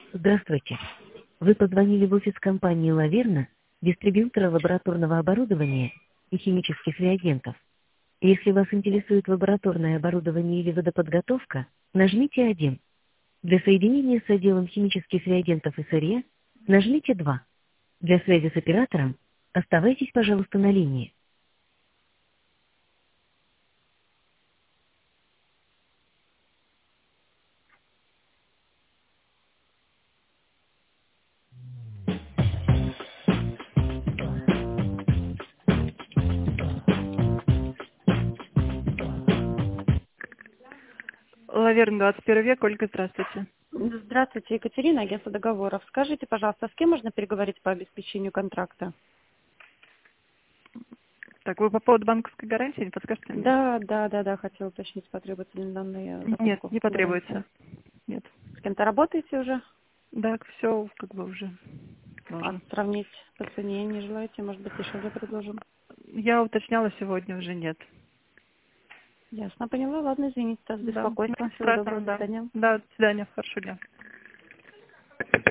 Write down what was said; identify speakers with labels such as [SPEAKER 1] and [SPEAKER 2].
[SPEAKER 1] Здравствуйте. Вы позвонили в офис компании «Лаверна», дистрибьютора лабораторного оборудования и химических реагентов. Если вас интересует лабораторное оборудование или водоподготовка, нажмите 1. Для соединения с отделом химических реагентов и сырья нажмите 2. Для связи с оператором оставайтесь, пожалуйста, на линии.
[SPEAKER 2] Лаверн, 21 век. Ольга, здравствуйте.
[SPEAKER 3] Здравствуйте, Екатерина, агентство договоров. Скажите, пожалуйста, с кем можно переговорить по обеспечению контракта?
[SPEAKER 2] Так, вы по поводу банковской гарантии, не подскажете мне?
[SPEAKER 3] Да, хотела уточнить, потребуются ли данные
[SPEAKER 2] Нет,
[SPEAKER 3] закупку
[SPEAKER 2] не потребуется.
[SPEAKER 3] гарантии.
[SPEAKER 2] Нет.
[SPEAKER 3] С кем-то работаете уже?
[SPEAKER 2] Да, все как бы уже
[SPEAKER 3] А
[SPEAKER 2] можно.
[SPEAKER 3] сравнить по цене не желаете? Может быть, дешевле предложим?
[SPEAKER 2] Я уточняла сегодня, уже нет.
[SPEAKER 3] Ясно, поняла. Ладно, извините за
[SPEAKER 2] Да,
[SPEAKER 3] беспокойство.
[SPEAKER 2] ничего
[SPEAKER 3] Всего доброго,
[SPEAKER 2] страшного,
[SPEAKER 3] до
[SPEAKER 2] да.
[SPEAKER 3] свидания.
[SPEAKER 2] Да, до свидания, хорошего дня.